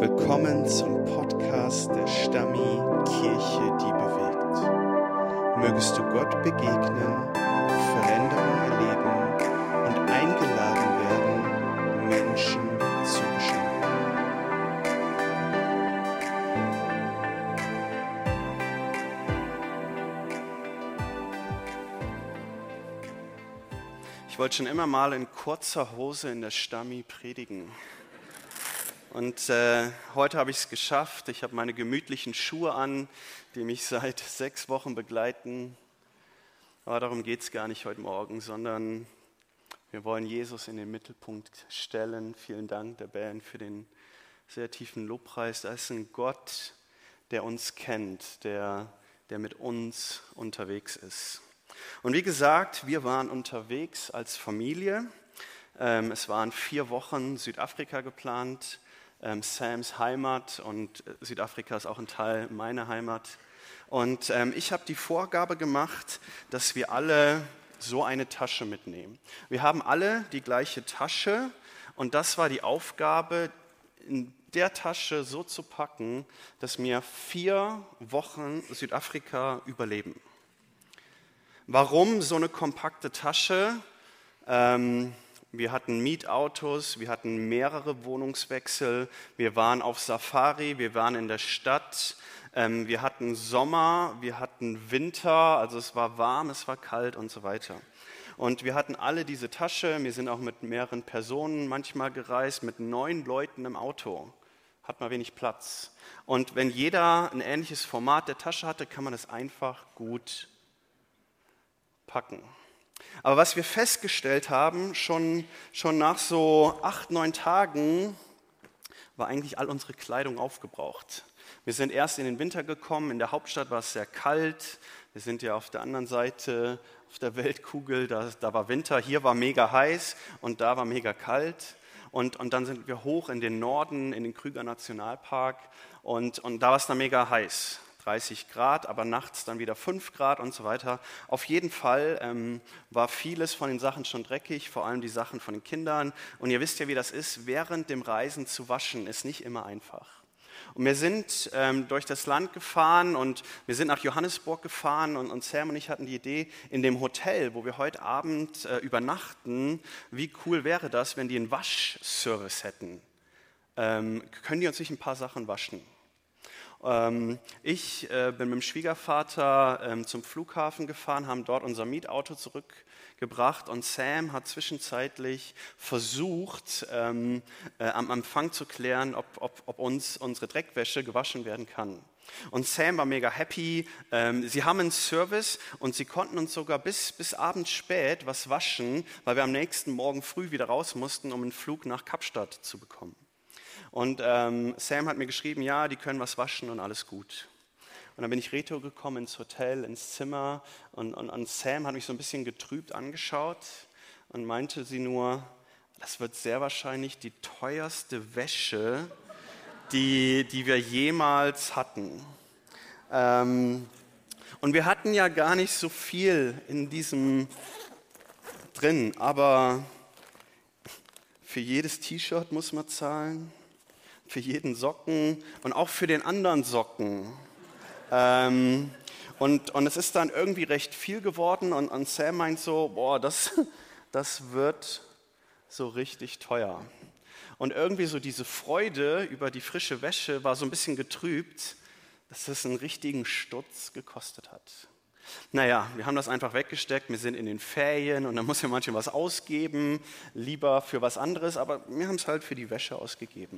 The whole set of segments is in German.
Willkommen zum Podcast der Stammi Kirche, die bewegt. Mögest du Gott begegnen, Veränderung erleben und eingeladen werden, Menschen zu beschenken. Ich wollte schon immer mal in kurzer Hose in der Stammi predigen. Und heute habe ich es geschafft. Ich habe meine gemütlichen Schuhe an, die mich seit 6 Wochen begleiten. Aber darum geht es gar nicht heute Morgen, sondern wir wollen Jesus in den Mittelpunkt stellen. Vielen Dank der Band für den sehr tiefen Lobpreis. Da ist ein Gott, der uns kennt, der mit uns unterwegs ist. Und wie gesagt, wir waren unterwegs als Familie. Es waren 4 Wochen Südafrika geplant. Sams Heimat, und Südafrika ist auch ein Teil meiner Heimat. Und ich habe die Vorgabe gemacht, dass wir alle so eine Tasche mitnehmen. Wir haben alle die gleiche Tasche und das war die Aufgabe, in der Tasche so zu packen, dass wir 4 Wochen Südafrika überleben. Warum so eine kompakte Tasche? Wir hatten Mietautos, wir hatten mehrere Wohnungswechsel, wir waren auf Safari, wir waren in der Stadt, wir hatten Sommer, wir hatten Winter, also es war warm, es war kalt und so weiter. Und wir hatten alle diese Tasche, wir sind auch mit mehreren Personen manchmal gereist, mit 9 Leuten im Auto, hat man wenig Platz. Und wenn jeder ein ähnliches Format der Tasche hatte, kann man es einfach gut packen. Aber was wir festgestellt haben, schon nach so 8, 9 Tagen, war eigentlich all unsere Kleidung aufgebraucht. Wir sind erst in den Winter gekommen, in der Hauptstadt war es sehr kalt. Wir sind ja auf der anderen Seite, auf der Weltkugel, da war Winter, hier war mega heiß und da war mega kalt. Und dann sind wir hoch in den Norden, in den Kruger Nationalpark und da war es dann mega heiß. 30 Grad, aber nachts dann wieder 5 Grad und so weiter. Auf jeden Fall war vieles von den Sachen schon dreckig, vor allem die Sachen von den Kindern. Und ihr wisst ja, wie das ist, während dem Reisen zu waschen, ist nicht immer einfach. Und wir sind durch das Land gefahren und wir sind nach Johannesburg gefahren und Sam und ich hatten die Idee, in dem Hotel, wo wir heute Abend übernachten, wie cool wäre das, wenn die einen Waschservice hätten. Können die uns nicht ein paar Sachen waschen? Ich bin mit dem Schwiegervater zum Flughafen gefahren, haben dort unser Mietauto zurückgebracht und Sam hat zwischenzeitlich versucht, am Empfang zu klären, ob uns unsere Dreckwäsche gewaschen werden kann. Und Sam war mega happy. Sie haben einen Service und sie konnten uns sogar bis abends spät was waschen, weil wir am nächsten Morgen früh wieder raus mussten, um einen Flug nach Kapstadt zu bekommen. Und Sam hat mir geschrieben, ja, die können was waschen und alles gut. Und dann bin ich retour gekommen ins Hotel, ins Zimmer und Sam hat mich so ein bisschen getrübt angeschaut und meinte sie nur, das wird sehr wahrscheinlich die teuerste Wäsche, die wir jemals hatten. Und wir hatten ja gar nicht so viel in diesem drin, aber für jedes T-Shirt muss man zahlen. Für jeden Socken und auch für den anderen Socken. Und es ist dann irgendwie recht viel geworden und Sam meint so, boah, das wird so richtig teuer. Und irgendwie so diese Freude über die frische Wäsche war so ein bisschen getrübt, dass es einen richtigen Stutz gekostet hat. Naja, wir haben das einfach weggesteckt, wir sind in den Ferien und dann muss ja manchmal was ausgeben, lieber für was anderes, aber wir haben es halt für die Wäsche ausgegeben.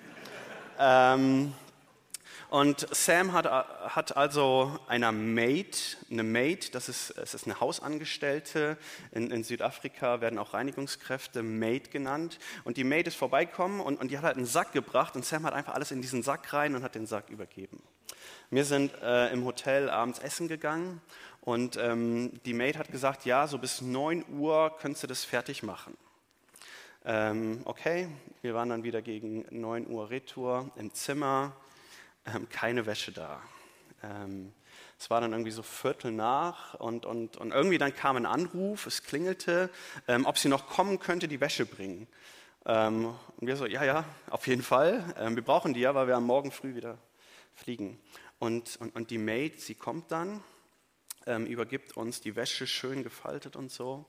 Und Sam hat also eine Maid, es ist eine Hausangestellte, in Südafrika werden auch Reinigungskräfte Maid genannt. Und die Maid ist vorbeigekommen und die hat halt einen Sack gebracht und Sam hat einfach alles in diesen Sack rein und hat den Sack übergeben. Wir sind im Hotel abends essen gegangen und die Maid hat gesagt, ja, so bis 9 Uhr könntest du das fertig machen. Okay, wir waren dann wieder gegen 9 Uhr retour im Zimmer, keine Wäsche da. Es war dann irgendwie so 15:15 und irgendwie dann kam ein Anruf, es klingelte, ob sie noch kommen könnte, die Wäsche bringen. Und wir so, ja, ja, auf jeden Fall. Wir brauchen die ja, weil wir am Morgen früh wieder fliegen. Und die Maid, sie kommt dann, übergibt uns die Wäsche schön gefaltet und so.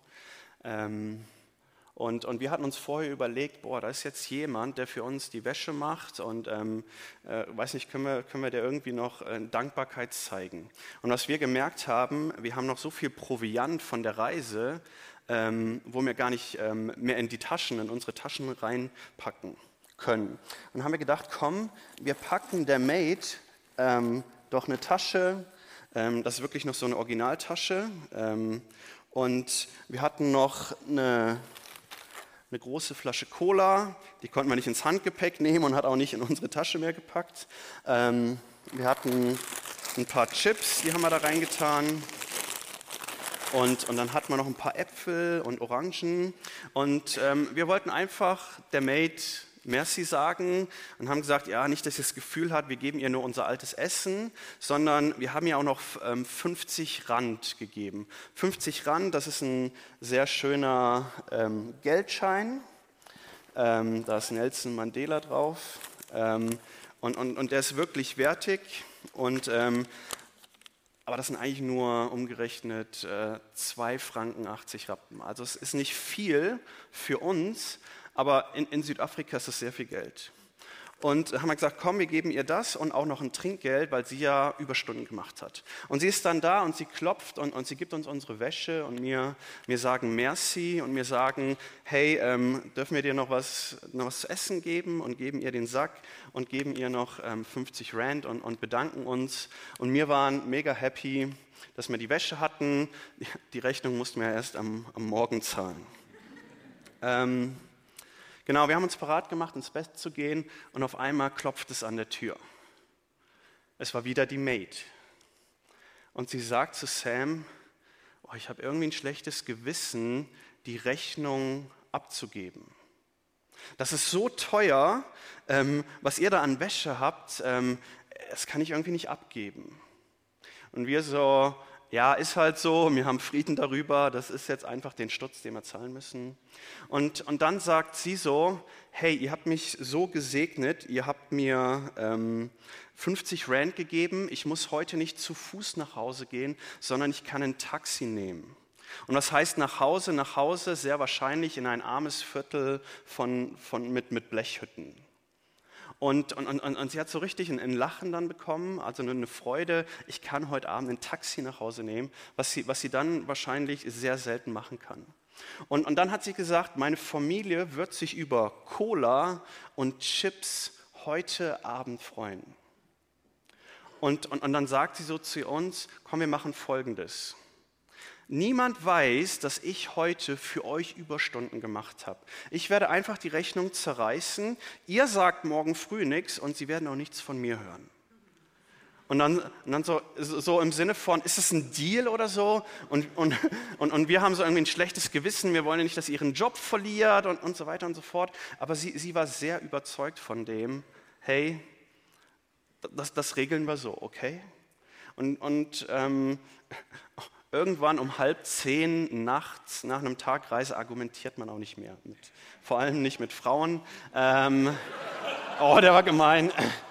Und wir hatten uns vorher überlegt, boah, da ist jetzt jemand, der für uns die Wäsche macht und weiß nicht, können wir der irgendwie noch Dankbarkeit zeigen. Und was wir gemerkt haben, wir haben noch so viel Proviant von der Reise, wo wir gar nicht mehr in unsere Taschen reinpacken können. Und dann haben wir gedacht, komm, wir packen der Maid doch eine Tasche, das ist wirklich noch so eine Originaltasche. Und wir hatten noch eine große Flasche Cola, die konnten wir nicht ins Handgepäck nehmen und hat auch nicht in unsere Tasche mehr gepackt. Wir hatten ein paar Chips, die haben wir da reingetan. Und dann hatten wir noch ein paar Äpfel und Orangen. Und wir wollten einfach der Maid Merci sagen und haben gesagt, ja, nicht, dass sie das Gefühl hat, wir geben ihr nur unser altes Essen, sondern wir haben ihr auch noch 50 Rand gegeben. 50 Rand, das ist ein sehr schöner Geldschein. Da ist Nelson Mandela drauf. Und der ist wirklich wertig. Aber das sind eigentlich nur umgerechnet 2 Franken 80 Rappen. Also es ist nicht viel für uns, aber in Südafrika ist das sehr viel Geld. Und haben wir gesagt, komm, wir geben ihr das und auch noch ein Trinkgeld, weil sie ja Überstunden gemacht hat. Und sie ist dann da und sie klopft und sie gibt uns unsere Wäsche und wir sagen Merci und wir sagen, hey, dürfen wir dir noch was zu essen geben und geben ihr den Sack und geben ihr noch 50 Rand und bedanken uns. Und wir waren mega happy, dass wir die Wäsche hatten. Die Rechnung mussten wir erst am Morgen zahlen. Genau, wir haben uns parat gemacht, ins Bett zu gehen und auf einmal klopft es an der Tür. Es war wieder die Maid. Und sie sagt zu Sam, oh, ich habe irgendwie ein schlechtes Gewissen, die Rechnung abzugeben. Das ist so teuer, was ihr da an Wäsche habt, das kann ich irgendwie nicht abgeben. Und wir so, ja, ist halt so, wir haben Frieden darüber, das ist jetzt einfach den Stutz, den wir zahlen müssen. Und dann sagt sie so, hey, ihr habt mich so gesegnet, ihr habt mir 50 Rand gegeben, ich muss heute nicht zu Fuß nach Hause gehen, sondern ich kann ein Taxi nehmen. Und was heißt nach Hause? Nach Hause sehr wahrscheinlich in ein armes Viertel mit Blechhütten. Und sie hat so richtig ein Lachen dann bekommen, also eine Freude, ich kann heute Abend ein Taxi nach Hause nehmen, was sie dann wahrscheinlich sehr selten machen kann. Und dann hat sie gesagt, meine Familie wird sich über Cola und Chips heute Abend freuen. Und dann sagt sie so zu uns, komm, wir machen Folgendes. Niemand weiß, dass ich heute für euch Überstunden gemacht habe. Ich werde einfach die Rechnung zerreißen. Ihr sagt morgen früh nichts und sie werden auch nichts von mir hören. Und dann so im Sinne von, ist es ein Deal oder so? Und wir haben so irgendwie ein schlechtes Gewissen. Wir wollen ja nicht, dass sie ihren Job verliert und so weiter und so fort. Aber sie war sehr überzeugt von dem, hey, das regeln wir so, okay? Und irgendwann um 9:30 nachts nach einem Tag Reise argumentiert man auch nicht mehr. Vor allem nicht mit Frauen. Oh, der war gemein.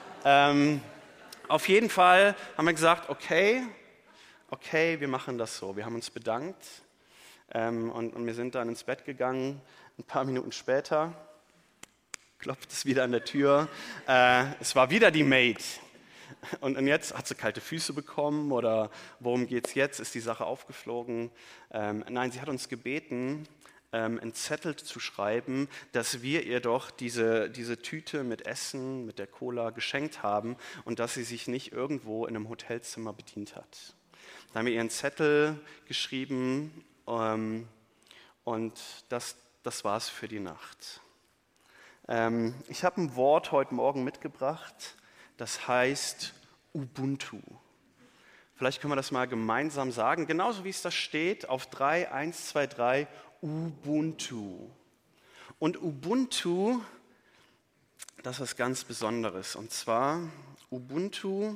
Auf jeden Fall haben wir gesagt, okay, wir machen das so. Wir haben uns bedankt und wir sind dann ins Bett gegangen. Ein paar Minuten später klopft es wieder an der Tür. Es war wieder die Maid. Und jetzt hat sie kalte Füße bekommen oder worum geht es jetzt? Ist die Sache aufgeflogen? Nein, sie hat uns gebeten, einen Zettel zu schreiben, dass wir ihr doch diese Tüte mit Essen, mit der Cola geschenkt haben und dass sie sich nicht irgendwo in einem Hotelzimmer bedient hat. Da haben wir ihr einen Zettel geschrieben und das war es für die Nacht. Ich habe ein Wort heute Morgen mitgebracht. Das heißt Ubuntu. Vielleicht können wir das mal gemeinsam sagen, genauso wie es da steht, auf 3, 1, 2, 3, Ubuntu. Und Ubuntu, das ist was ganz Besonderes. Und zwar, Ubuntu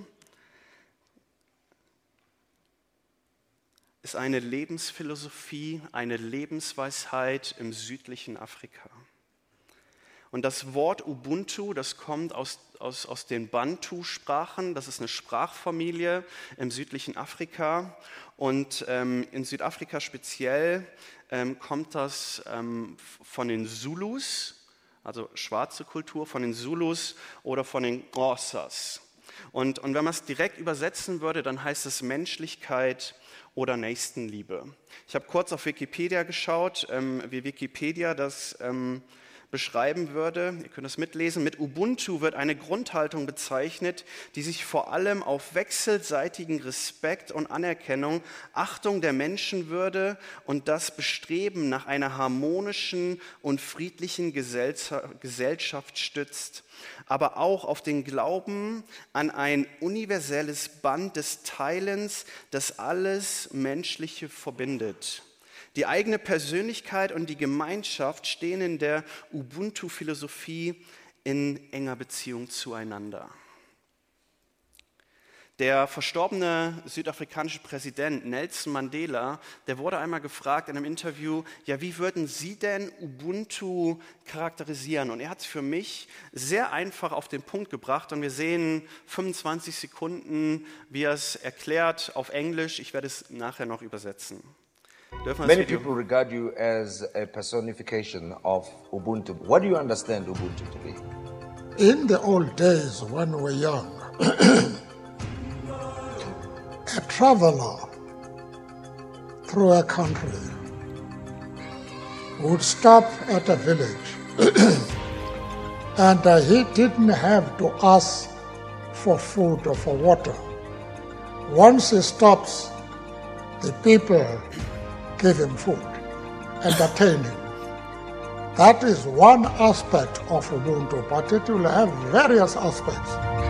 ist eine Lebensphilosophie, eine Lebensweisheit im südlichen Afrika. Und das Wort Ubuntu, das kommt aus den Bantu-Sprachen. Das ist eine Sprachfamilie im südlichen Afrika. Und in Südafrika speziell kommt das von den Zulus, also schwarze Kultur, von den Zulus oder von den Xhosas. Und wenn man es direkt übersetzen würde, dann heißt es Menschlichkeit oder Nächstenliebe. Ich habe kurz auf Wikipedia geschaut, wie Wikipedia das beschreiben würde. Ihr könnt das mitlesen. Mit Ubuntu wird eine Grundhaltung bezeichnet, die sich vor allem auf wechselseitigen Respekt und Anerkennung, Achtung der Menschenwürde und das Bestreben nach einer harmonischen und friedlichen Gesellschaft stützt, aber auch auf den Glauben an ein universelles Band des Teilens, das alles Menschliche verbindet. Die eigene Persönlichkeit und die Gemeinschaft stehen in der Ubuntu-Philosophie in enger Beziehung zueinander. Der verstorbene südafrikanische Präsident Nelson Mandela, der wurde einmal gefragt in einem Interview, ja, wie würden Sie denn Ubuntu charakterisieren? Und er hat es für mich sehr einfach auf den Punkt gebracht und wir sehen 25 Sekunden, wie er es erklärt auf Englisch. Ich werde es nachher noch übersetzen. Many people regard you as a personification of Ubuntu. What do you understand Ubuntu to be? In the old days when we were young, a traveler through a country would stop at a village and he didn't have to ask for food or for water. Once he stops, the people give him food, entertain him. That is one aspect of Ubuntu, but it will have various aspects.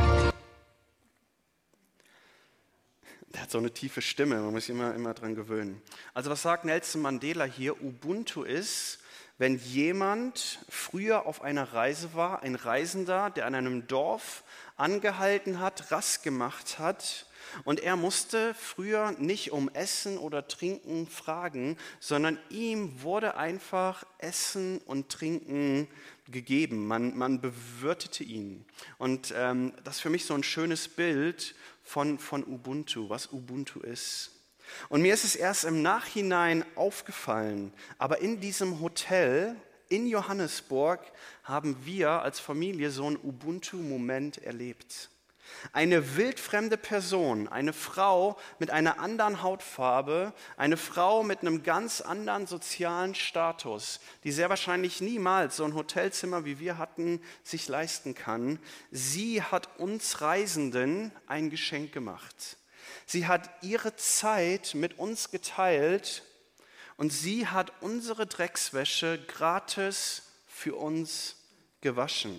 Der hat so eine tiefe Stimme, man muss sich immer dran gewöhnen. Also was sagt Nelson Mandela hier? Ubuntu ist, wenn jemand früher auf einer Reise war, ein Reisender, der an einem Dorf angehalten hat, Rast gemacht hat, und er musste früher nicht um Essen oder Trinken fragen, sondern ihm wurde einfach Essen und Trinken gegeben. Man bewirtete ihn. Und das ist für mich so ein schönes Bild von Ubuntu, was Ubuntu ist. Und mir ist es erst im Nachhinein aufgefallen, aber in diesem Hotel in Johannesburg haben wir als Familie so einen Ubuntu-Moment erlebt. Eine wildfremde Person, eine Frau mit einer anderen Hautfarbe, eine Frau mit einem ganz anderen sozialen Status, die sehr wahrscheinlich niemals so ein Hotelzimmer, wie wir hatten, sich leisten kann. Sie hat uns Reisenden ein Geschenk gemacht. Sie hat ihre Zeit mit uns geteilt und sie hat unsere Dreckswäsche gratis für uns gewaschen.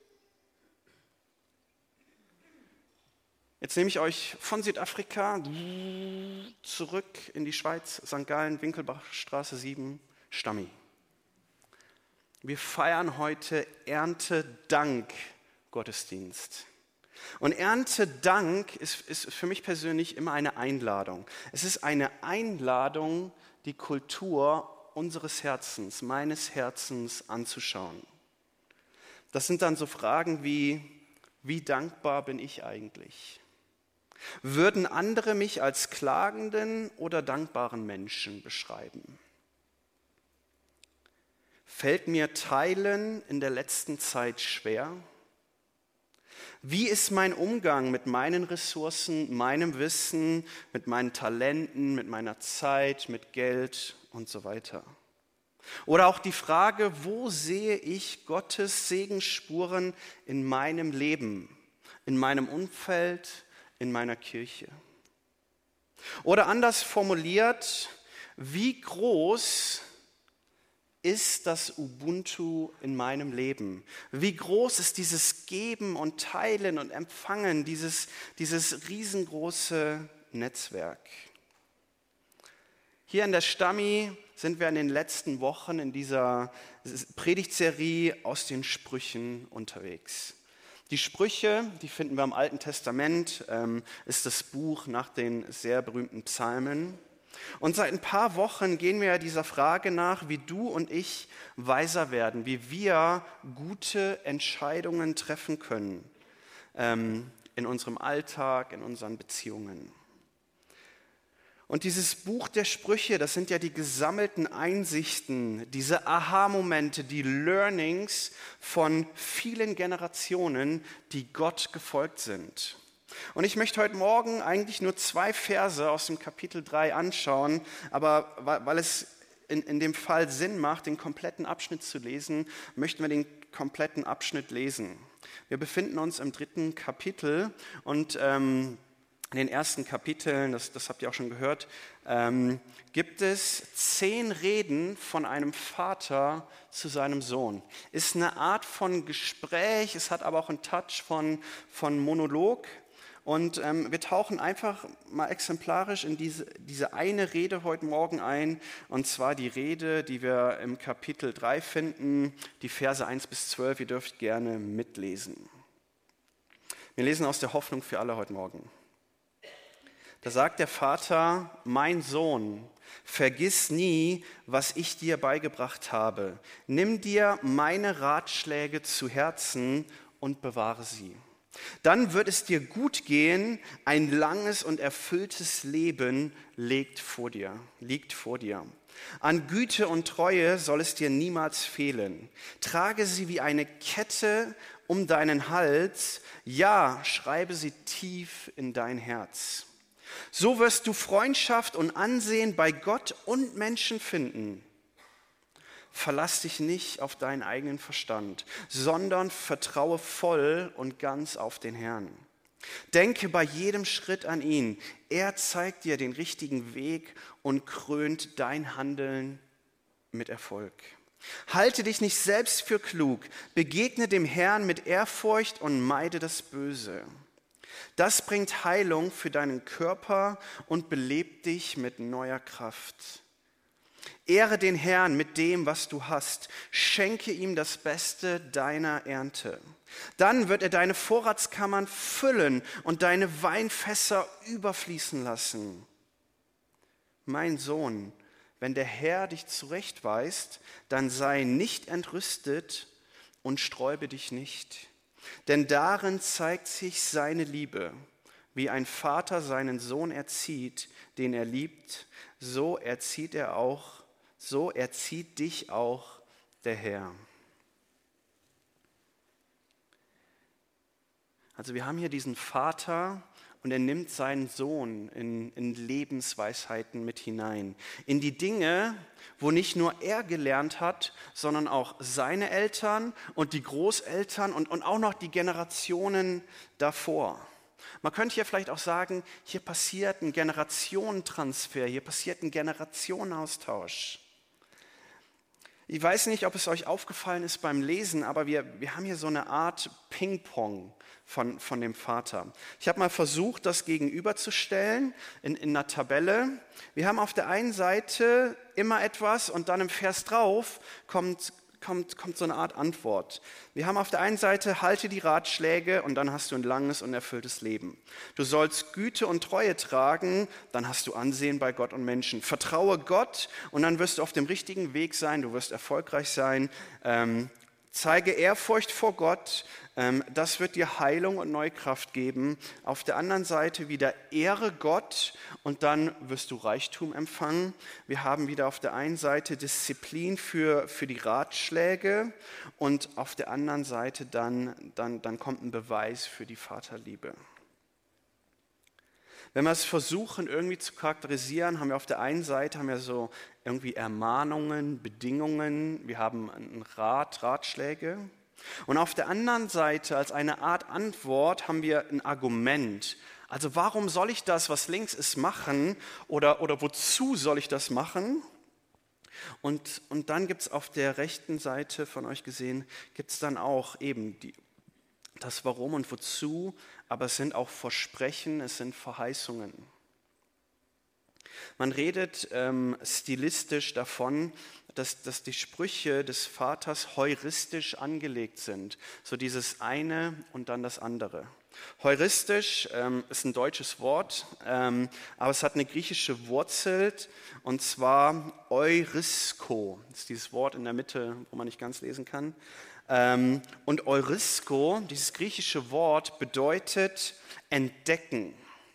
Jetzt nehme ich euch von Südafrika zurück in die Schweiz, St. Gallen, Winkelbachstraße 7, Stammi. Wir feiern heute Erntedank-Gottesdienst. Und Erntedank ist für mich persönlich immer eine Einladung. Es ist eine Einladung, die Kultur unseres Herzens, meines Herzens anzuschauen. Das sind dann so Fragen wie dankbar bin ich eigentlich? Würden andere mich als klagenden oder dankbaren Menschen beschreiben? Fällt mir Teilen in der letzten Zeit schwer? Wie ist mein Umgang mit meinen Ressourcen, meinem Wissen, mit meinen Talenten, mit meiner Zeit, mit Geld und so weiter? Oder auch die Frage, wo sehe ich Gottes Segensspuren in meinem Leben, in meinem Umfeld, in meiner Kirche? Oder anders formuliert, wie groß ist das Ubuntu in meinem Leben? Wie groß ist dieses Geben und Teilen und Empfangen, dieses riesengroße Netzwerk? Hier in der Stammi sind wir in den letzten Wochen in dieser Predigtserie aus den Sprüchen unterwegs. Die Sprüche, die finden wir im Alten Testament, ist das Buch nach den sehr berühmten Psalmen. Und seit ein paar Wochen gehen wir ja dieser Frage nach, wie du und ich weiser werden, wie wir gute Entscheidungen treffen können in unserem Alltag, in unseren Beziehungen. Und dieses Buch der Sprüche, das sind ja die gesammelten Einsichten, diese Aha-Momente, die Learnings von vielen Generationen, die Gott gefolgt sind. Und ich möchte heute Morgen eigentlich nur 2 Verse aus dem Kapitel 3 anschauen, aber weil es in dem Fall Sinn macht, den kompletten Abschnitt zu lesen, möchten wir den kompletten Abschnitt lesen. Wir befinden uns im 3. Kapitel und in den ersten Kapiteln, das habt ihr auch schon gehört, gibt es 10 Reden von einem Vater zu seinem Sohn. Ist eine Art von Gespräch, es hat aber auch einen Touch von Monolog. Und wir tauchen einfach mal exemplarisch in diese eine Rede heute Morgen ein, und zwar die Rede, die wir im Kapitel 3 finden, die Verse 1 bis 12, ihr dürft gerne mitlesen. Wir lesen aus der Hoffnung für alle heute Morgen. Da sagt der Vater, mein Sohn, vergiss nie, was ich dir beigebracht habe. Nimm dir meine Ratschläge zu Herzen und bewahre sie. Dann wird es dir gut gehen, ein langes und erfülltes Leben liegt vor dir. An Güte und Treue soll es dir niemals fehlen. Trage sie wie eine Kette um deinen Hals, ja, schreibe sie tief in dein Herz. So wirst du Freundschaft und Ansehen bei Gott und Menschen finden. Verlass dich nicht auf deinen eigenen Verstand, sondern vertraue voll und ganz auf den Herrn. Denke bei jedem Schritt an ihn. Er zeigt dir den richtigen Weg und krönt dein Handeln mit Erfolg. Halte dich nicht selbst für klug, begegne dem Herrn mit Ehrfurcht und meide das Böse. Das bringt Heilung für deinen Körper und belebt dich mit neuer Kraft. Ehre den Herrn mit dem, was du hast. Schenke ihm das Beste deiner Ernte. Dann wird er deine Vorratskammern füllen und deine Weinfässer überfließen lassen. Mein Sohn, wenn der Herr dich zurechtweist, dann sei nicht entrüstet und sträube dich nicht. Denn darin zeigt sich seine Liebe, wie ein Vater seinen Sohn erzieht, den er liebt, so erzieht dich auch der Herr. Also wir haben hier diesen Vater und er nimmt seinen Sohn in Lebensweisheiten mit hinein. In die Dinge, wo nicht nur er gelernt hat, sondern auch seine Eltern und die Großeltern und auch noch die Generationen davor. Man könnte hier vielleicht auch sagen, hier passiert ein Generationentransfer, hier passiert ein Generationenaustausch. Ich weiß nicht, ob es euch aufgefallen ist beim Lesen, aber wir haben hier so eine Art Ping-Pong von dem Vater. Ich habe mal versucht, das gegenüberzustellen in einer Tabelle. Wir haben auf der einen Seite immer etwas und dann im Vers drauf kommt so eine Art Antwort. Wir haben auf der einen Seite, halte die Ratschläge und dann hast du ein langes und erfülltes Leben. Du sollst Güte und Treue tragen, dann hast du Ansehen bei Gott und Menschen. Vertraue Gott und dann wirst du auf dem richtigen Weg sein, du wirst erfolgreich sein. Zeige Ehrfurcht vor Gott, das wird dir Heilung und neue Kraft geben. Auf der anderen Seite wieder ehre Gott und dann wirst du Reichtum empfangen. Wir haben wieder auf der einen Seite Disziplin für die Ratschläge und auf der anderen Seite dann kommt ein Beweis für die Vaterliebe. Wenn wir es versuchen irgendwie zu charakterisieren, haben wir auf der einen Seite so irgendwie Ermahnungen, Bedingungen, wir haben einen Ratschläge. Und auf der anderen Seite als eine Art Antwort haben wir ein Argument. Also warum soll ich das, was links ist, machen oder wozu soll ich das machen? Und dann gibt es auf der rechten Seite von euch gesehen, gibt es dann auch eben das Warum und Wozu, aber es sind auch Versprechen, es sind Verheißungen. Man redet stilistisch davon, dass die Sprüche des Vaters heuristisch angelegt sind. So dieses eine und dann das andere. Heuristisch ist ein deutsches Wort, aber es hat eine griechische Wurzel, und zwar eurisko. Das ist dieses Wort in der Mitte, wo man nicht ganz lesen kann. Und eurisko, dieses griechische Wort, bedeutet entdecken.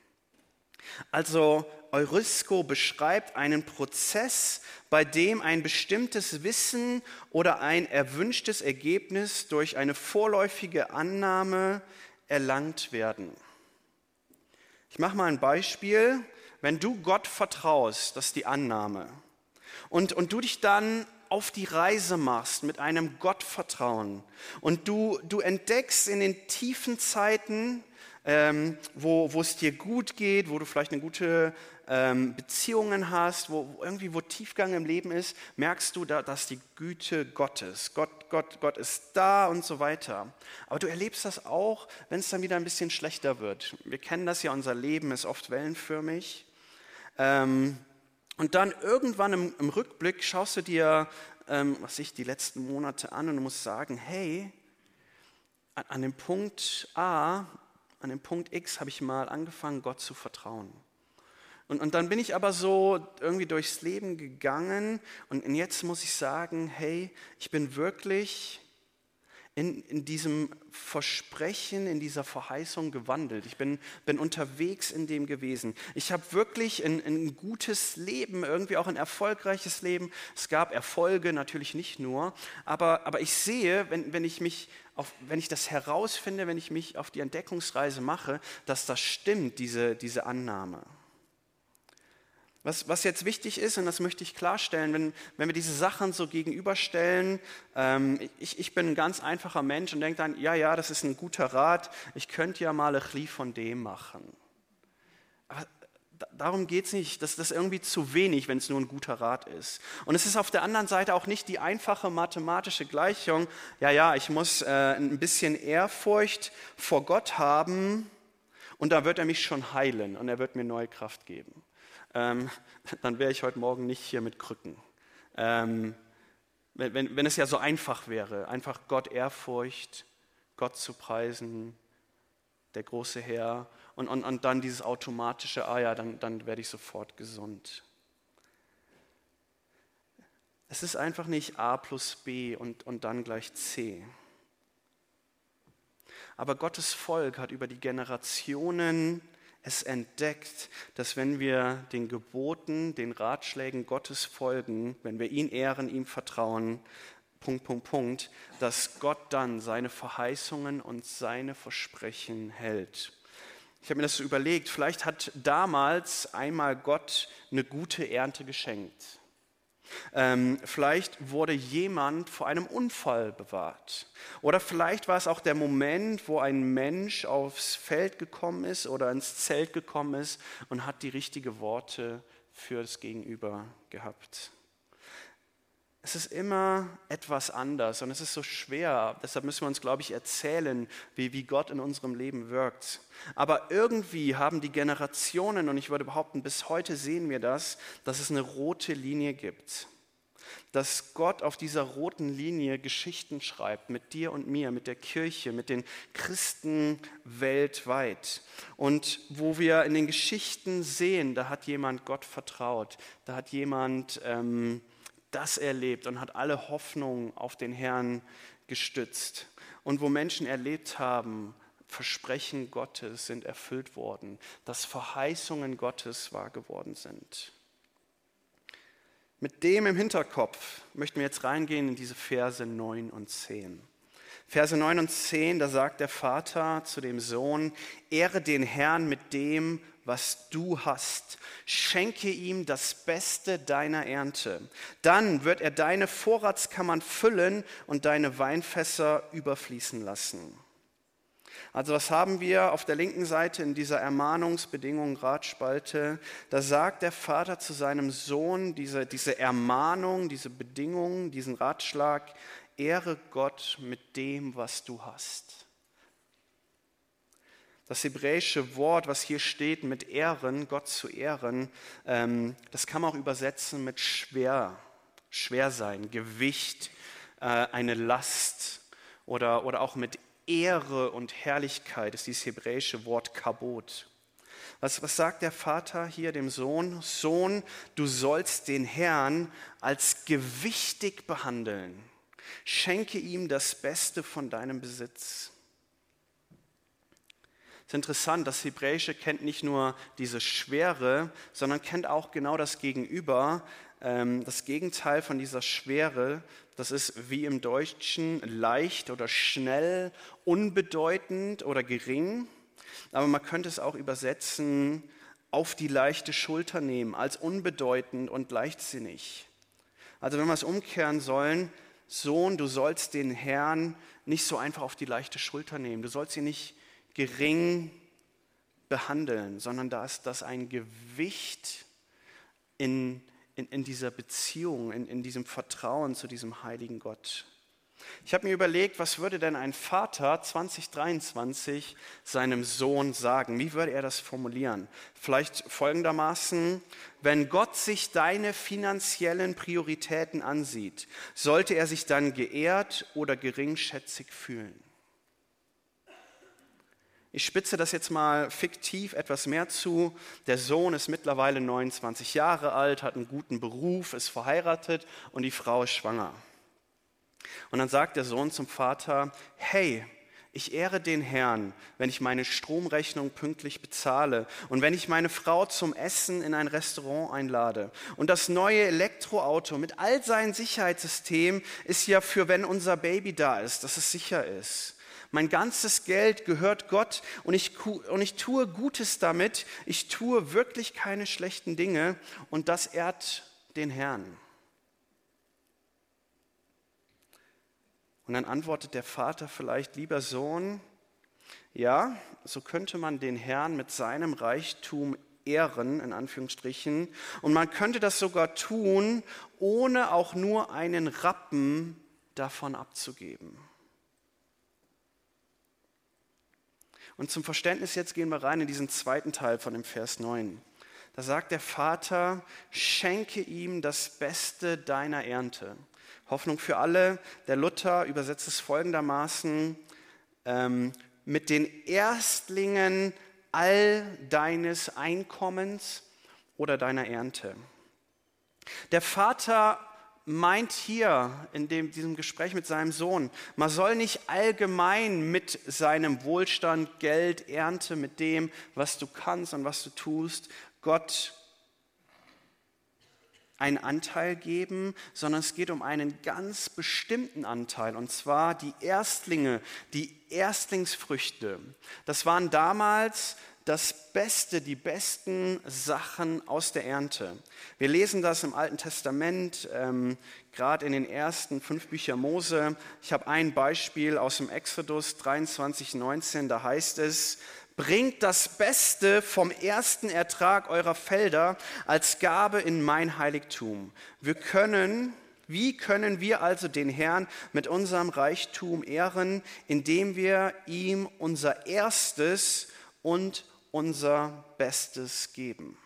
Also Eurisko beschreibt einen Prozess, bei dem ein bestimmtes Wissen oder ein erwünschtes Ergebnis durch eine vorläufige Annahme erlangt werden. Ich mache mal ein Beispiel. Wenn du Gott vertraust, das ist die Annahme, und du dich dann auf die Reise machst mit einem Gottvertrauen und du entdeckst in den tiefen Zeiten, wo es dir gut geht, wo du vielleicht eine gute Beziehungen hast, wo Tiefgang im Leben ist, merkst du, dass die Güte Gottes, Gott ist da und so weiter. Aber du erlebst das auch, wenn es dann wieder ein bisschen schlechter wird. Wir kennen das ja, unser Leben ist oft wellenförmig. Und dann irgendwann im Rückblick schaust du dir die letzten Monate an und du musst sagen, hey, an dem Punkt A, an dem Punkt X habe ich mal angefangen, Gott zu vertrauen. Und dann bin ich aber so irgendwie durchs Leben gegangen und jetzt muss ich sagen, hey, ich bin wirklich in diesem Versprechen, in dieser Verheißung gewandelt. Ich bin unterwegs in dem gewesen. Ich habe wirklich ein gutes Leben, irgendwie auch ein erfolgreiches Leben. Es gab Erfolge, natürlich nicht nur, aber ich sehe, wenn ich das herausfinde, wenn ich mich auf die Entdeckungsreise mache, dass das stimmt, diese Annahme. Was jetzt wichtig ist, und das möchte ich klarstellen, wenn wir diese Sachen so gegenüberstellen, ich bin ein ganz einfacher Mensch und denke dann, ja, das ist ein guter Rat, ich könnte ja mal ein bisschen von dem machen. Aber darum geht es nicht, das ist irgendwie zu wenig, wenn es nur ein guter Rat ist. Und es ist auf der anderen Seite auch nicht die einfache mathematische Gleichung, ich muss ein bisschen Ehrfurcht vor Gott haben und da wird er mich schon heilen und er wird mir neue Kraft geben. Dann wäre ich heute Morgen nicht hier mit Krücken. Wenn es ja so einfach wäre, einfach Gott Ehrfurcht, Gott zu preisen, der große Herr, und dann dieses automatische, dann werde ich sofort gesund. Es ist einfach nicht A plus B und dann gleich C. Aber Gottes Volk hat über die Generationen es entdeckt, dass wenn wir den Geboten, den Ratschlägen Gottes folgen, wenn wir ihn ehren, ihm vertrauen, dass Gott dann seine Verheißungen und seine Versprechen hält. Ich habe mir das so überlegt, vielleicht hat damals einmal Gott eine gute Ernte geschenkt. Vielleicht wurde jemand vor einem Unfall bewahrt. Oder vielleicht war es auch der Moment, wo ein Mensch aufs Feld gekommen ist oder ins Zelt gekommen ist und hat die richtigen Worte für das Gegenüber gehabt. Es ist immer etwas anders und es ist so schwer, deshalb müssen wir uns, glaube ich, erzählen, wie Gott in unserem Leben wirkt. Aber irgendwie haben die Generationen, und ich würde behaupten, bis heute sehen wir das, dass es eine rote Linie gibt. Dass Gott auf dieser roten Linie Geschichten schreibt, mit dir und mir, mit der Kirche, mit den Christen weltweit. Und wo wir in den Geschichten sehen, da hat jemand Gott vertraut, da hat jemand das erlebt und hat alle Hoffnung auf den Herrn gestützt. Und wo Menschen erlebt haben, Versprechen Gottes sind erfüllt worden, dass Verheißungen Gottes wahr geworden sind. Mit dem im Hinterkopf möchten wir jetzt reingehen in diese Verse 9 und 10. Verse 9 und 10, da sagt der Vater zu dem Sohn, ehre den Herrn mit dem, was du hast. Schenke ihm das Beste deiner Ernte. Dann wird er deine Vorratskammern füllen und deine Weinfässer überfließen lassen. Also was haben wir auf der linken Seite in dieser Ermahnungsbedingung Ratspalte? Da sagt der Vater zu seinem Sohn diese Ermahnung, diese Bedingung, diesen Ratschlag, ehre Gott mit dem, was du hast. Das hebräische Wort, was hier steht mit Ehren, Gott zu ehren, das kann man auch übersetzen mit schwer sein, Gewicht, eine Last oder auch mit Ehre und Herrlichkeit ist dieses hebräische Wort Kabod. Was sagt der Vater hier dem Sohn? Sohn, du sollst den Herrn als gewichtig behandeln. Schenke ihm das Beste von deinem Besitz. Es ist interessant, das Hebräische kennt nicht nur diese Schwere, sondern kennt auch genau das Gegenüber. Das Gegenteil von dieser Schwere, das ist wie im Deutschen leicht oder schnell, unbedeutend oder gering. Aber man könnte es auch übersetzen, auf die leichte Schulter nehmen, als unbedeutend und leichtsinnig. Also wenn wir es umkehren sollen, Sohn, du sollst den Herrn nicht so einfach auf die leichte Schulter nehmen. Du sollst ihn nicht gering behandeln, sondern da ist das ein Gewicht in dieser Beziehung, in diesem Vertrauen zu diesem heiligen Gott. Ich habe mir überlegt, was würde denn ein Vater 2023 seinem Sohn sagen? Wie würde er das formulieren? Vielleicht folgendermaßen: Wenn Gott sich deine finanziellen Prioritäten ansieht, sollte er sich dann geehrt oder geringschätzig fühlen? Ich spitze das jetzt mal fiktiv etwas mehr zu. Der Sohn ist mittlerweile 29 Jahre alt, hat einen guten Beruf, ist verheiratet und die Frau ist schwanger. Und dann sagt der Sohn zum Vater: Hey, ich ehre den Herrn, wenn ich meine Stromrechnung pünktlich bezahle und wenn ich meine Frau zum Essen in ein Restaurant einlade. Und das neue Elektroauto mit all seinen Sicherheitssystemen ist ja für, wenn unser Baby da ist, dass es sicher ist. Mein ganzes Geld gehört Gott und ich tue Gutes damit. Ich tue wirklich keine schlechten Dinge und das ehrt den Herrn. Und dann antwortet der Vater vielleicht: Lieber Sohn, ja, so könnte man den Herrn mit seinem Reichtum ehren, in Anführungsstrichen. Und man könnte das sogar tun, ohne auch nur einen Rappen davon abzugeben. Und zum Verständnis jetzt gehen wir rein in diesen zweiten Teil von dem Vers 9. Da sagt der Vater: Schenke ihm das Beste deiner Ernte. Hoffnung für alle. Der Luther übersetzt es folgendermaßen: mit den Erstlingen all deines Einkommens oder deiner Ernte. Der Vater meint hier in diesem Gespräch mit seinem Sohn, man soll nicht allgemein mit seinem Wohlstand, Geld, Ernte, mit dem, was du kannst und was du tust, Gott einen Anteil geben, sondern es geht um einen ganz bestimmten Anteil, und zwar die Erstlinge, die Erstlingsfrüchte. Das waren damals das Beste, die besten Sachen aus der Ernte. Wir lesen das im Alten Testament, gerade in den ersten 5 Büchern Mose. Ich habe ein Beispiel aus dem Exodus 23,19, da heißt es: Bringt das Beste vom ersten Ertrag eurer Felder als Gabe in mein Heiligtum. Wie können wir also den Herrn mit unserem Reichtum ehren, indem wir ihm unser Erstes und unser Bestes geben?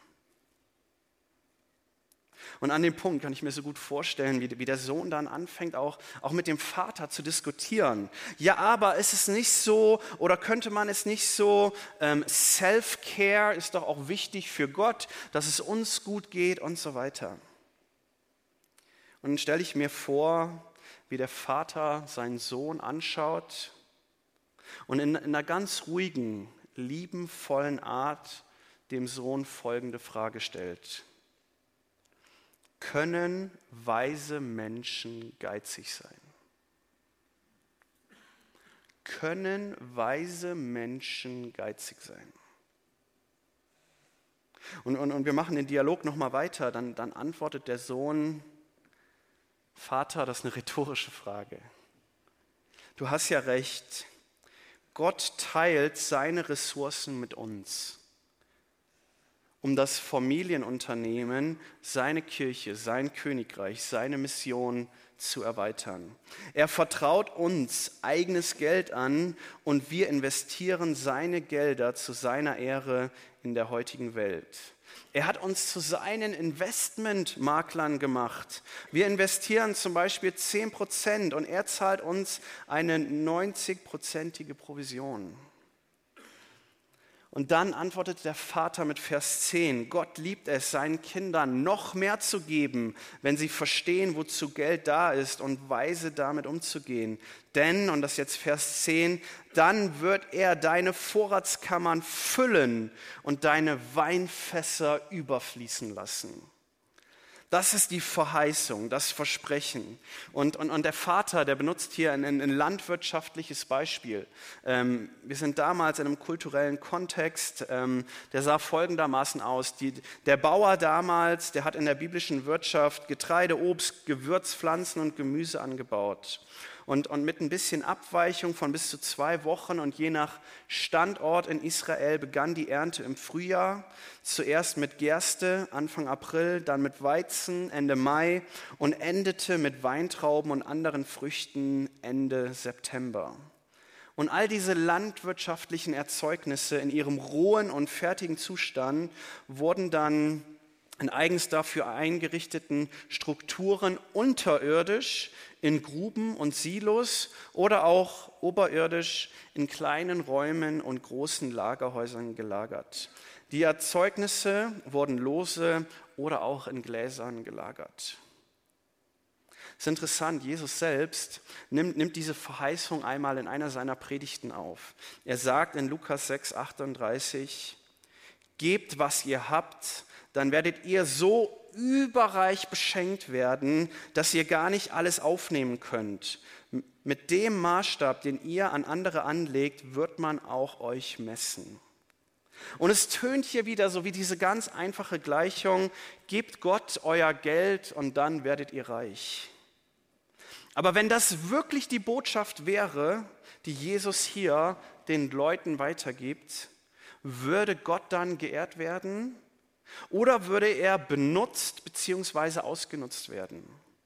Und an dem Punkt kann ich mir so gut vorstellen, wie der Sohn dann anfängt, auch mit dem Vater zu diskutieren. Ja, aber ist es nicht so, oder könnte man es nicht so, Self-Care ist doch auch wichtig für Gott, dass es uns gut geht und so weiter. Und dann stelle ich mir vor, wie der Vater seinen Sohn anschaut und in einer ganz ruhigen, liebenvollen Art dem Sohn folgende Frage stellt: Können weise Menschen geizig sein? Können weise Menschen geizig sein? Und wir machen den Dialog nochmal weiter. Dann antwortet der Sohn: Vater, das ist eine rhetorische Frage. Du hast ja recht. Gott teilt seine Ressourcen mit uns. um das Familienunternehmen, seine Kirche, sein Königreich, seine Mission zu erweitern. Er vertraut uns eigenes Geld an und wir investieren seine Gelder zu seiner Ehre in der heutigen Welt. Er hat uns zu seinen Investmentmaklern gemacht. Wir investieren zum Beispiel 10% und er zahlt uns eine 90-prozentige Provision. Und dann antwortet der Vater mit Vers 10, Gott liebt es, seinen Kindern noch mehr zu geben, wenn sie verstehen, wozu Geld da ist und weise damit umzugehen. Denn, und das ist jetzt Vers 10, dann wird er deine Vorratskammern füllen und deine Weinfässer überfließen lassen. Das ist die Verheißung, das Versprechen. Und der Vater, der benutzt hier ein landwirtschaftliches Beispiel. Wir sind damals in einem kulturellen Kontext, der sah folgendermaßen aus. Der Bauer damals, der hat in der biblischen Wirtschaft Getreide, Obst, Gewürzpflanzen und Gemüse angebaut. Und mit ein bisschen Abweichung von bis zu 2 Wochen und je nach Standort in Israel begann die Ernte im Frühjahr. Zuerst mit Gerste Anfang April, dann mit Weizen Ende Mai und endete mit Weintrauben und anderen Früchten Ende September. Und all diese landwirtschaftlichen Erzeugnisse in ihrem rohen und fertigen Zustand wurden dann in eigens dafür eingerichteten Strukturen unterirdisch in Gruben und Silos oder auch oberirdisch in kleinen Räumen und großen Lagerhäusern gelagert. Die Erzeugnisse wurden lose oder auch in Gläsern gelagert. Es ist interessant, Jesus selbst nimmt diese Verheißung einmal in einer seiner Predigten auf. Er sagt in Lukas 6,38, gebt, was ihr habt, dann werdet ihr so überreich beschenkt werden, dass ihr gar nicht alles aufnehmen könnt. Mit dem Maßstab, den ihr an andere anlegt, wird man auch euch messen. Und es tönt hier wieder so wie diese ganz einfache Gleichung, gebt Gott euer Geld und dann werdet ihr reich. Aber wenn das wirklich die Botschaft wäre, die Jesus hier den Leuten weitergibt, würde Gott dann geehrt werden? Oder würde er benutzt bzw. ausgenutzt werden?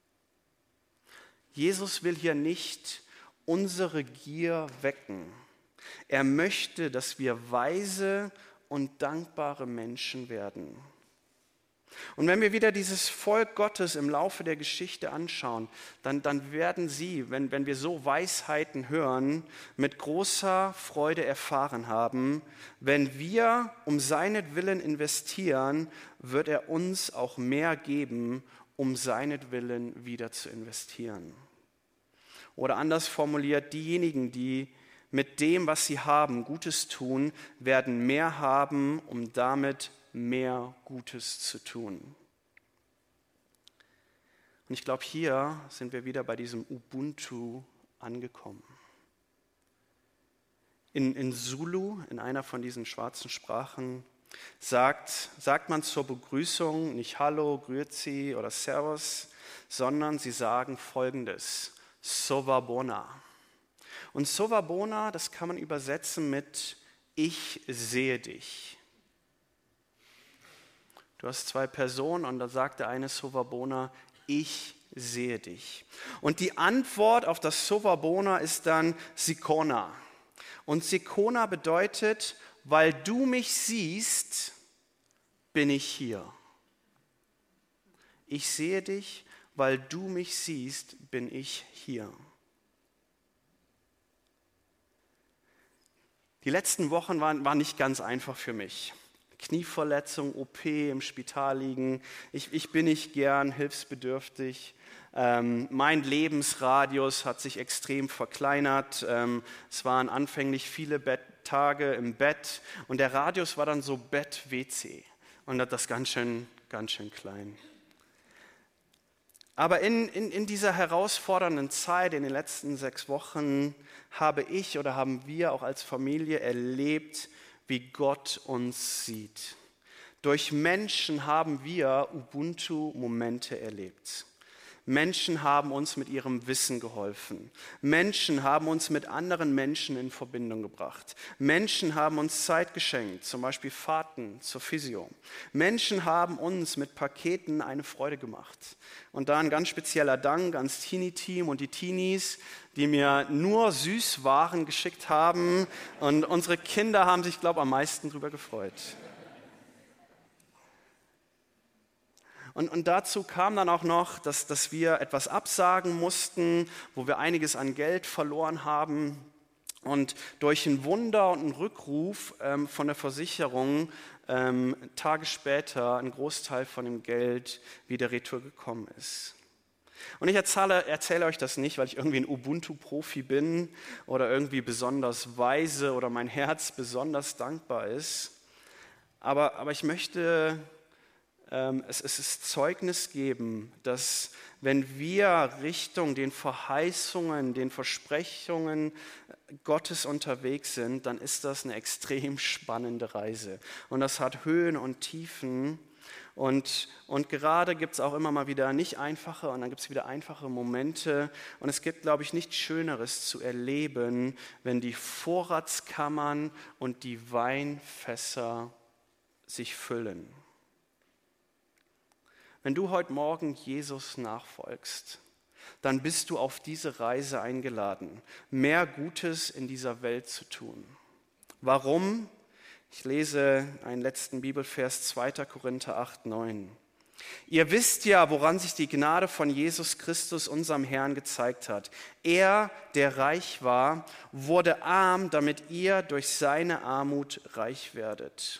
Jesus will hier nicht unsere Gier wecken. Er möchte, dass wir weise und dankbare Menschen werden. Und wenn wir wieder dieses Volk Gottes im Laufe der Geschichte anschauen, dann werden sie, wenn wir so Weisheiten hören, mit großer Freude erfahren haben, wenn wir um seinetwillen investieren, wird er uns auch mehr geben, um seinetwillen wieder zu investieren. Oder anders formuliert, diejenigen, die mit dem, was sie haben, Gutes tun, werden mehr haben, um damit mehr Gutes zu tun. Und ich glaube, hier sind wir wieder bei diesem Ubuntu angekommen. In Zulu, in einer von diesen schwarzen Sprachen, sagt man zur Begrüßung nicht Hallo, Grüezi oder Servus, sondern sie sagen Folgendes, Sowabona. Und Sowabona, das kann man übersetzen mit Ich sehe dich. Du hast 2 Personen und da sagt der eine Sowabona, ich sehe dich. Und die Antwort auf das Sowabona ist dann Sikona. Und Sikona bedeutet, weil du mich siehst, bin ich hier. Ich sehe dich, weil du mich siehst, bin ich hier. Die letzten Wochen waren nicht ganz einfach für mich. Knieverletzung, OP, im Spital liegen. Ich bin nicht gern hilfsbedürftig. Mein Lebensradius hat sich extrem verkleinert. Es waren anfänglich viele Tage im Bett und der Radius war dann so Bett-WC und das ganz schön klein. Aber in dieser herausfordernden Zeit, in den letzten 6 Wochen, haben wir auch als Familie erlebt, wie Gott uns sieht. Durch Menschen haben wir Ubuntu-Momente erlebt. Menschen haben uns mit ihrem Wissen geholfen. Menschen haben uns mit anderen Menschen in Verbindung gebracht. Menschen haben uns Zeit geschenkt, zum Beispiel Fahrten zur Physio. Menschen haben uns mit Paketen eine Freude gemacht. Und da ein ganz spezieller Dank ans Teenie-Team und die Teenies, die mir nur Süßwaren geschickt haben. Und unsere Kinder haben sich, glaube ich, am meisten darüber gefreut. Und dazu kam dann auch noch, dass wir etwas absagen mussten, wo wir einiges an Geld verloren haben. Und durch ein Wunder und einen Rückruf von der Versicherung Tage später ein Großteil von dem Geld wieder retour gekommen ist. Und ich erzähle euch das nicht, weil ich irgendwie ein Ubuntu-Profi bin oder irgendwie besonders weise oder mein Herz besonders dankbar ist. Aber ich möchte es ist Zeugnis geben, dass wenn wir Richtung den Verheißungen, den Versprechungen Gottes unterwegs sind, dann ist das eine extrem spannende Reise. Und das hat Höhen und Tiefen. Und gerade gibt es auch immer mal wieder nicht einfache und dann gibt es wieder einfache Momente. Und es gibt, glaube ich, nichts Schöneres zu erleben, wenn die Vorratskammern und die Weinfässer sich füllen. Wenn du heute Morgen Jesus nachfolgst, dann bist du auf diese Reise eingeladen, mehr Gutes in dieser Welt zu tun. Warum? Ich lese einen letzten Bibelvers, 2. Korinther 8, 9. Ihr wisst ja, woran sich die Gnade von Jesus Christus, unserem Herrn, gezeigt hat. Er, der reich war, wurde arm, damit ihr durch seine Armut reich werdet.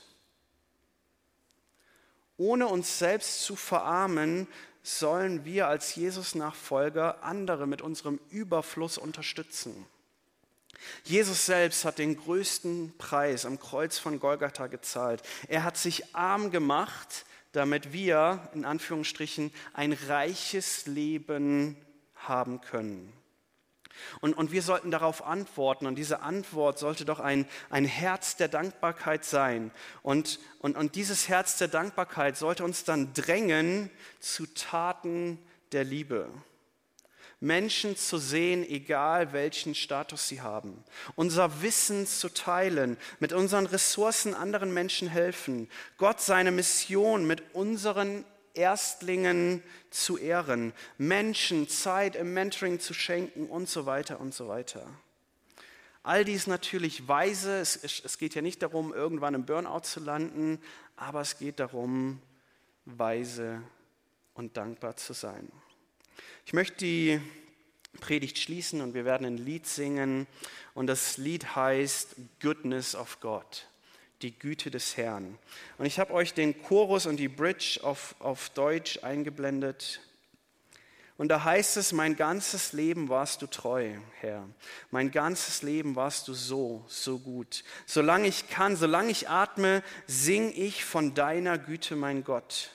Ohne uns selbst zu verarmen, sollen wir als Jesus-Nachfolger andere mit unserem Überfluss unterstützen. Jesus selbst hat den größten Preis am Kreuz von Golgatha gezahlt. Er hat sich arm gemacht, damit wir, in Anführungsstrichen, ein reiches Leben haben können. Und wir sollten darauf antworten und diese Antwort sollte doch ein Herz der Dankbarkeit sein. Und dieses Herz der Dankbarkeit sollte uns dann drängen zu Taten der Liebe. Menschen zu sehen, egal welchen Status sie haben. Unser Wissen zu teilen, mit unseren Ressourcen anderen Menschen helfen. Gott seine Mission mit unseren Erstlingen zu ehren, Menschen Zeit im Mentoring zu schenken und so weiter und so weiter. All dies natürlich weise, es geht ja nicht darum, irgendwann im Burnout zu landen, aber es geht darum, weise und dankbar zu sein. Ich möchte die Predigt schließen und wir werden ein Lied singen und das Lied heißt Goodness of God. Die Güte des Herrn. Und ich habe euch den Chorus und die Bridge auf Deutsch eingeblendet. Und da heißt es, mein ganzes Leben warst du treu, Herr. Mein ganzes Leben warst du so gut. Solange ich kann, solange ich atme, sing ich von deiner Güte, mein Gott.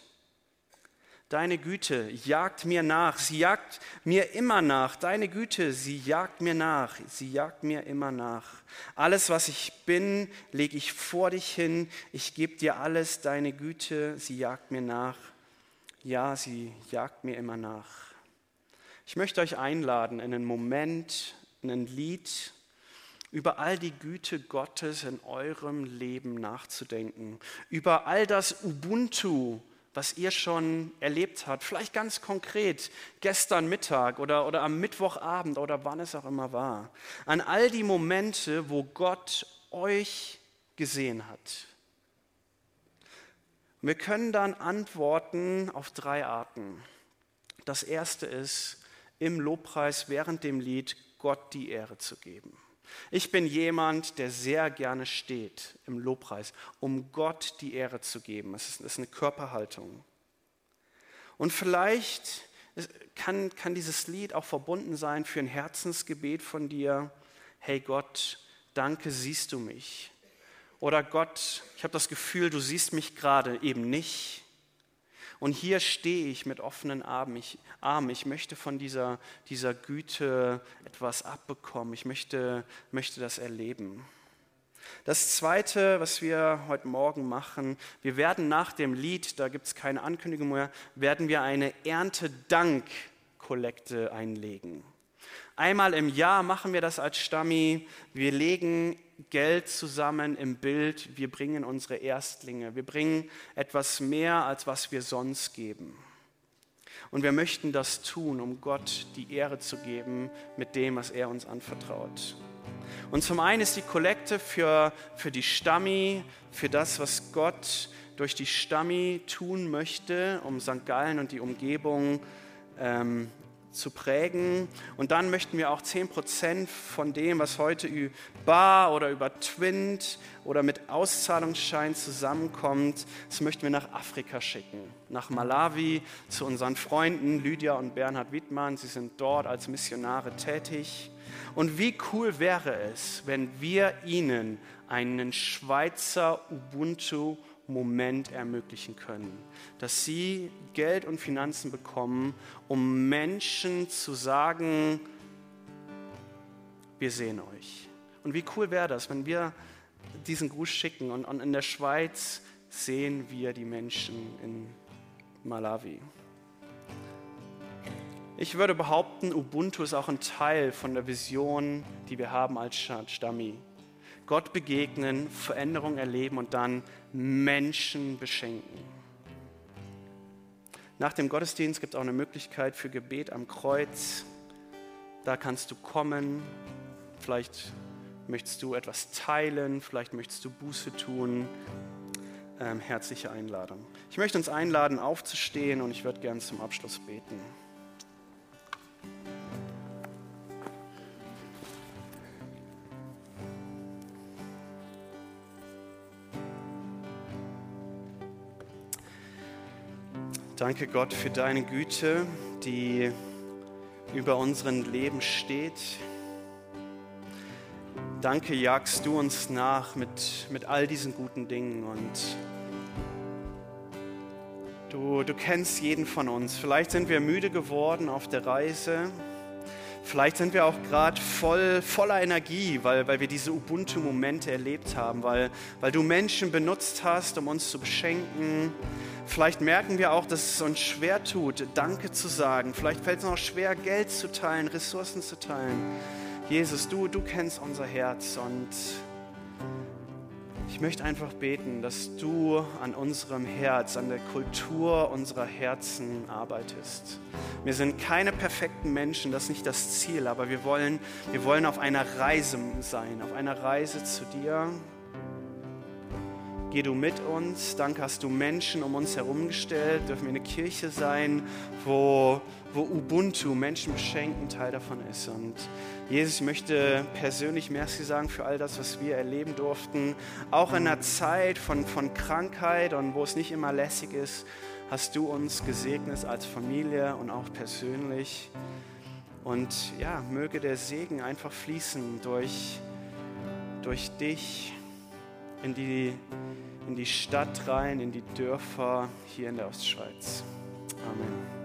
Deine Güte jagt mir nach, sie jagt mir immer nach. Deine Güte, sie jagt mir nach, sie jagt mir immer nach. Alles, was ich bin, lege ich vor dich hin. Ich gebe dir alles, deine Güte, sie jagt mir nach. Ja, sie jagt mir immer nach. Ich möchte euch einladen, in einen Moment, in ein Lied, über all die Güte Gottes in eurem Leben nachzudenken. Über all das Ubuntu, was ihr schon erlebt habt, vielleicht ganz konkret gestern Mittag oder am Mittwochabend oder wann es auch immer war. An all die Momente, wo Gott euch gesehen hat. Wir können dann antworten auf 3 Arten. Das erste ist, im Lobpreis während dem Lied Gott die Ehre zu geben. Ich bin jemand, der sehr gerne steht im Lobpreis, um Gott die Ehre zu geben. Es ist eine Körperhaltung. Und vielleicht kann dieses Lied auch verbunden sein für ein Herzensgebet von dir. Hey Gott, danke, siehst du mich. Oder Gott, ich habe das Gefühl, du siehst mich gerade eben nicht. Und hier stehe ich mit offenen Armen. Ich möchte von dieser Güte etwas abbekommen. Ich möchte das erleben. Das Zweite, was wir heute Morgen machen, wir werden nach dem Lied, da gibt es keine Ankündigung mehr, werden wir eine Erntedank Kollekte einlegen. Einmal im Jahr machen wir das als Stammi. Wir legen Geld zusammen im Bild. Wir bringen unsere Erstlinge. Wir bringen etwas mehr, als was wir sonst geben. Und wir möchten das tun, um Gott die Ehre zu geben mit dem, was er uns anvertraut. Und zum einen ist die Kollekte für die Stammi, für das, was Gott durch die Stammi tun möchte, um St. Gallen und die Umgebung zu prägen. Und dann möchten wir auch 10% von dem, was heute über Bar oder über Twint oder mit Auszahlungsschein zusammenkommt, das möchten wir nach Afrika schicken, nach Malawi, zu unseren Freunden Lydia und Bernhard Wittmann. Sie sind dort als Missionare tätig. Und wie cool wäre es, wenn wir ihnen einen Schweizer Ubuntu-Moment ermöglichen können, dass sie Geld und Finanzen bekommen, um Menschen zu sagen, wir sehen euch. Und wie cool wäre das, wenn wir diesen Gruß schicken und in der Schweiz sehen wir die Menschen in Malawi. Ich würde behaupten, Ubuntu ist auch ein Teil von der Vision, die wir haben als Stammi. Gott begegnen, Veränderung erleben und dann Menschen beschenken. Nach dem Gottesdienst gibt es auch eine Möglichkeit für Gebet am Kreuz. Da kannst du kommen, vielleicht möchtest du etwas teilen, vielleicht möchtest du Buße tun. Herzliche Einladung. Ich möchte uns einladen, aufzustehen und ich würde gerne zum Abschluss beten. Danke Gott für deine Güte, die über unseren Leben steht. Danke, jagst du uns nach mit all diesen guten Dingen und du kennst jeden von uns. Vielleicht sind wir müde geworden auf der Reise. Vielleicht sind wir auch gerade voller Energie, weil wir diese Ubuntu-Momente erlebt haben, weil du Menschen benutzt hast, um uns zu beschenken. Vielleicht merken wir auch, dass es uns schwer tut, Danke zu sagen. Vielleicht fällt es uns auch schwer, Geld zu teilen, Ressourcen zu teilen. Jesus, du kennst unser Herz und ich möchte einfach beten, dass du an unserem Herz, an der Kultur unserer Herzen arbeitest. Wir sind keine perfekten Menschen, das ist nicht das Ziel, aber wir wollen auf einer Reise sein, auf einer Reise zu dir. Geh du mit uns. Danke, hast du Menschen um uns herum gestellt. Dürfen wir eine Kirche sein, wo Ubuntu, Menschen beschenken, Teil davon ist. Und Jesus, ich möchte persönlich Merci sagen für all das, was wir erleben durften. Auch in einer Zeit von Krankheit und wo es nicht immer lässig ist, hast du uns gesegnet als Familie und auch persönlich. Und ja, möge der Segen einfach fließen durch dich in die Stadt rein, in die Dörfer hier in der Ostschweiz. Amen.